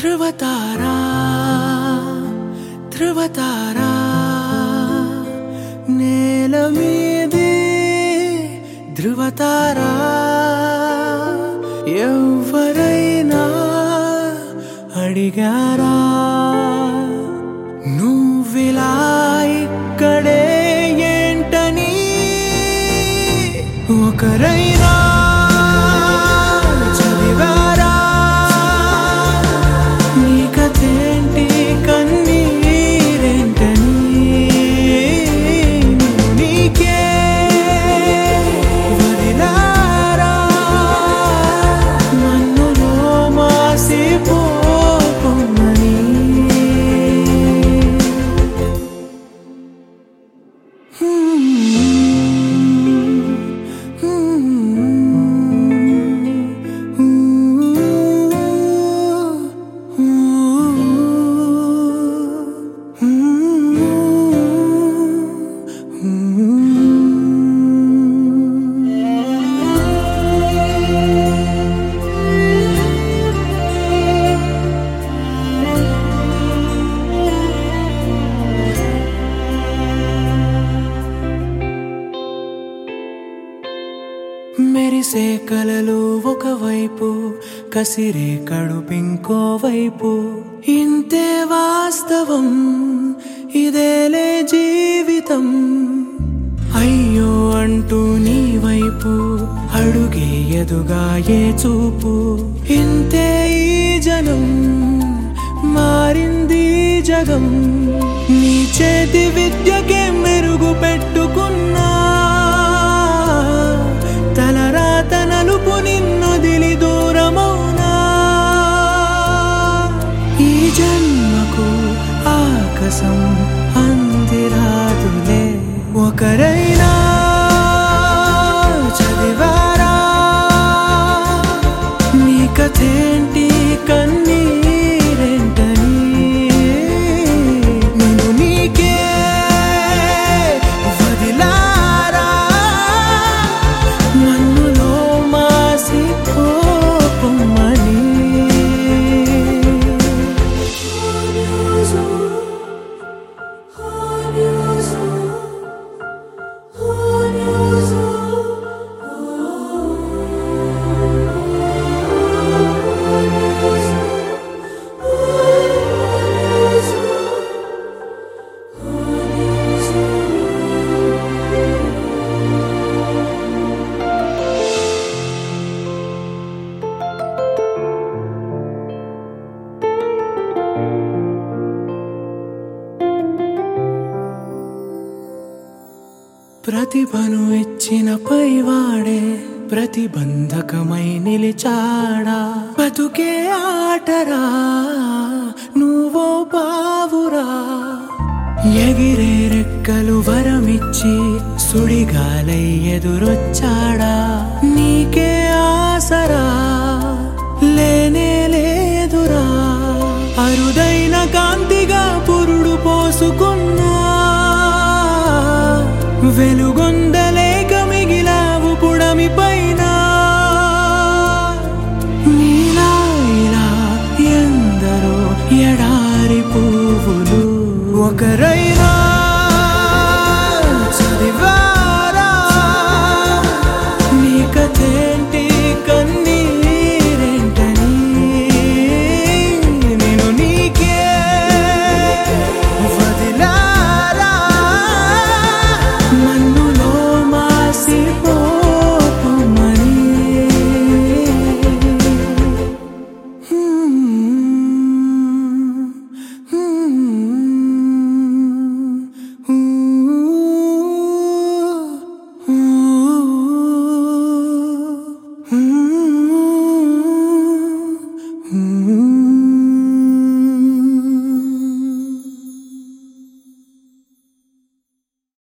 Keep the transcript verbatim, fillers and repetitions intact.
ధృవతారా ధృవతారా నేల మీది ధృవతారా ఎవరైనా అడిగారా నువ్విలా ఇక్కడే ఏంటని ఒకరైనా చదివారా నీ కథేంటి కన్నీరేంటని నీకే వదిలారా మన్నులో మాసిపోకుమని మెరిసే కలలు ఒకవైపు కసిరే కడుపింకోవైపు ఇంతే వాస్తవం ఇదేలే జీవితం అయ్యో అంటూ నీ వైపు అడుగే ఎదుగాయే చూపు ఇంతే ఈ జనం మారింది జగం నీ చేతి విద్యకే మెరుగు పెట్టుకున్నా తలరాత నలుపు నిన్నొదిలి దూరమౌనా ఈ జన్మకు ఆకాశం అందిరాదులే ఒకరైనా చదివారా నీ కథేంటి కన్నీరేంటని నేను నీకే వదిలారా మన్నులో మాసిపోకుమని ప్రతిభను ఇచ్చిన పైవాడే ప్రతిబంధకమై నిలిచాడా బతుకే ఆటరా నువ్వో బావురా ఎగిరే రెక్కలు వరమిచ్చి సుడిగాలై ఎదురొచ్చాడా నీకే ఆసరా లేనే లేదురా అరుదైన కాంతిగా పురుడు పోసుకున్నా వెలుగు